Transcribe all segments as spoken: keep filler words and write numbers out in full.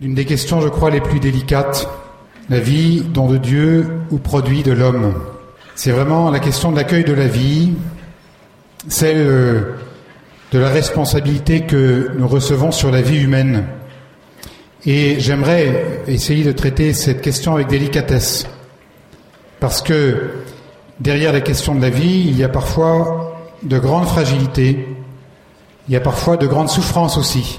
l'une des questions, je crois, les plus délicates. La vie, don de Dieu ou produit de l'homme? C'est vraiment la question de l'accueil de la vie, celle de la responsabilité que nous recevons sur la vie humaine. Et j'aimerais essayer de traiter cette question avec délicatesse, parce que derrière la question de la vie, il y a parfois de grandes fragilités, il y a parfois de grandes souffrances aussi.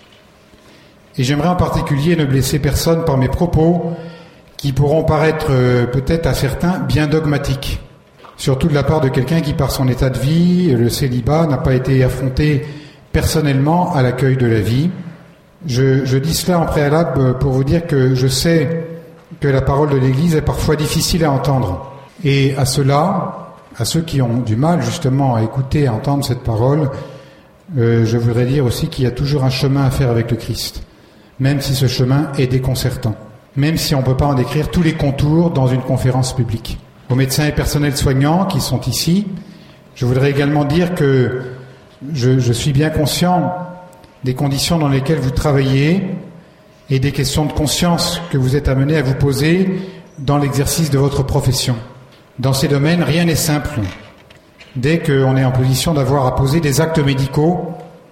Et j'aimerais en particulier ne blesser personne par mes propos qui pourront paraître euh, peut-être à certains bien dogmatiques, surtout de la part de quelqu'un qui, par son état de vie, le célibat, n'a pas été affronté personnellement à l'accueil de la vie. Je, je dis cela en préalable pour vous dire que je sais que la parole de l'Église est parfois difficile à entendre. Et à ceux-là, à ceux qui ont du mal justement à écouter, à entendre cette parole, euh, je voudrais dire aussi qu'il y a toujours un chemin à faire avec le Christ, même si ce chemin est déconcertant, même si on ne peut pas en décrire tous les contours dans une conférence publique. Aux médecins et personnels soignants qui sont ici, je voudrais également dire que je, je suis bien conscient des conditions dans lesquelles vous travaillez et des questions de conscience que vous êtes amenés à vous poser dans l'exercice de votre profession. Dans ces domaines, rien n'est simple. Dès qu'on est en position d'avoir à poser des actes médicaux,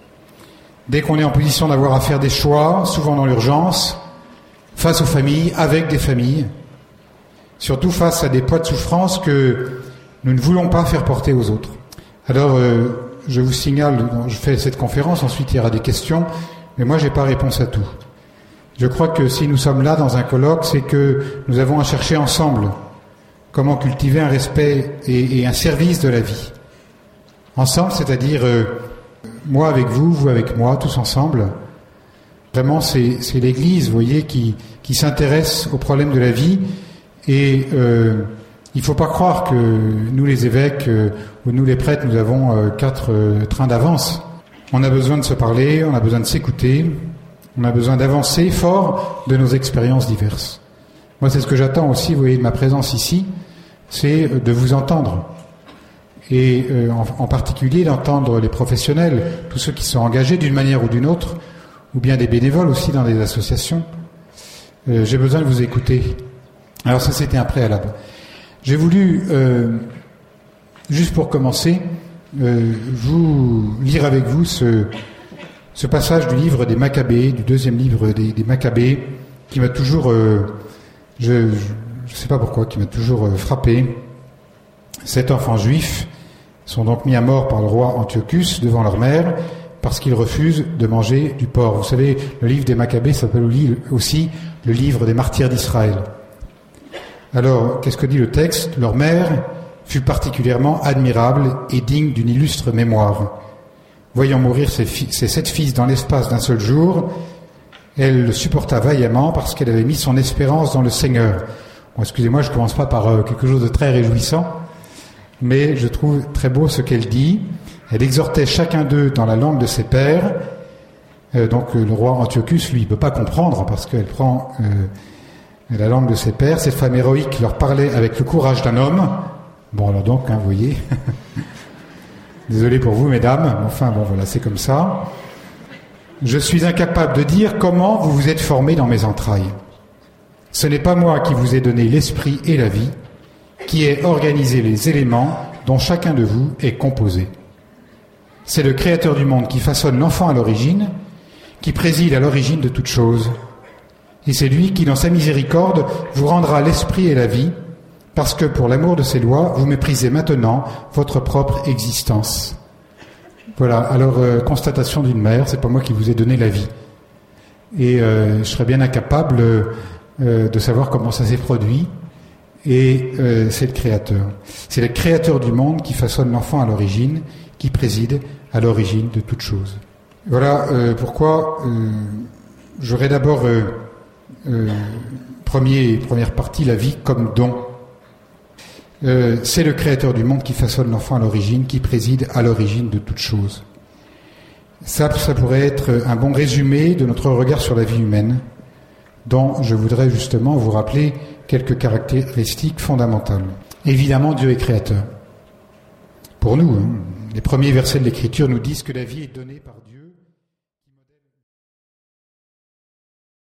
dès qu'on est en position d'avoir à faire des choix, souvent dans l'urgence, face aux familles, avec des familles, surtout face à des poids de souffrance que nous ne voulons pas faire porter aux autres. Alors, euh, je vous signale, je fais cette conférence, ensuite il y aura des questions, mais moi j'ai pas réponse à tout. Je crois que si nous sommes là dans un colloque, c'est que nous avons à chercher ensemble comment cultiver un respect et, et un service de la vie. Ensemble, c'est-à-dire euh, moi avec vous, vous avec moi, tous ensemble. Vraiment, c'est, c'est l'Église, vous voyez, qui, qui s'intéresse aux problèmes de la vie. Et euh, il ne faut pas croire que nous, les évêques, euh, ou nous, les prêtres, nous avons euh, quatre euh, trains d'avance. On a besoin de se parler, on a besoin de s'écouter, on a besoin d'avancer fort de nos expériences diverses. Moi, c'est ce que j'attends aussi, vous voyez, de ma présence ici, c'est de vous entendre. Et euh, en, en particulier d'entendre les professionnels, tous ceux qui sont engagés d'une manière ou d'une autre, ou bien des bénévoles aussi dans des associations. Euh, j'ai besoin de vous écouter. Alors ça, c'était un préalable. J'ai voulu, euh, juste pour commencer, euh, vous lire avec vous ce, ce passage du livre des Maccabées, du deuxième livre des, des Maccabées, qui m'a toujours, euh, je ne sais pas pourquoi, qui m'a toujours euh, frappé. Sept enfants juifs sont donc mis à mort par le roi Antiochus devant leur mère, parce qu'ils refusent de manger du porc. Vous savez, le livre des Maccabées s'appelle aussi le livre des martyrs d'Israël. Alors, qu'est-ce que dit le texte? Leur mère fut particulièrement admirable et digne d'une illustre mémoire. Voyant mourir ses, fi- ses sept fils dans l'espace d'un seul jour, elle le supporta vaillamment parce qu'elle avait mis son espérance dans le Seigneur. Bon, excusez-moi, je ne commence pas par euh, quelque chose de très réjouissant, mais je trouve très beau ce qu'elle dit. Elle exhortait chacun d'eux dans la langue de ses pères. Euh, donc euh, le roi Antiochus, lui, ne peut pas comprendre parce qu'elle prend euh, la langue de ses pères. Cette femme héroïque leur parlait avec le courage d'un homme. Bon, alors donc, hein, vous voyez. Désolé pour vous, mesdames. Enfin, bon, voilà, c'est comme ça. Je suis incapable de dire comment vous vous êtes formés dans mes entrailles. Ce n'est pas moi qui vous ai donné l'esprit et la vie, qui ai organisé les éléments dont chacun de vous est composé. C'est le Créateur du monde qui façonne l'enfant à l'origine, qui préside à l'origine de toutes choses. Et c'est lui qui, dans sa miséricorde, vous rendra l'esprit et la vie, parce que, pour l'amour de ses lois, vous méprisez maintenant votre propre existence. Voilà, alors, euh, constatation d'une mère, c'est pas moi qui vous ai donné la vie. Et euh, je serais bien incapable euh, de savoir comment ça s'est produit. Et euh, c'est le Créateur. C'est le Créateur du monde qui façonne l'enfant à l'origine, qui préside à l'origine de toutes choses. Voilà euh, pourquoi euh, j'aurais d'abord, euh, euh, premier, première partie, la vie comme don. Euh, c'est le Créateur du monde qui façonne l'enfant à l'origine, qui préside à l'origine de toutes choses. Ça, ça pourrait être un bon résumé de notre regard sur la vie humaine, dont je voudrais justement vous rappeler quelques caractéristiques fondamentales. Évidemment, Dieu est créateur. Pour nous, hein, les premiers versets de l'Écriture nous disent que la vie est donnée par Dieu.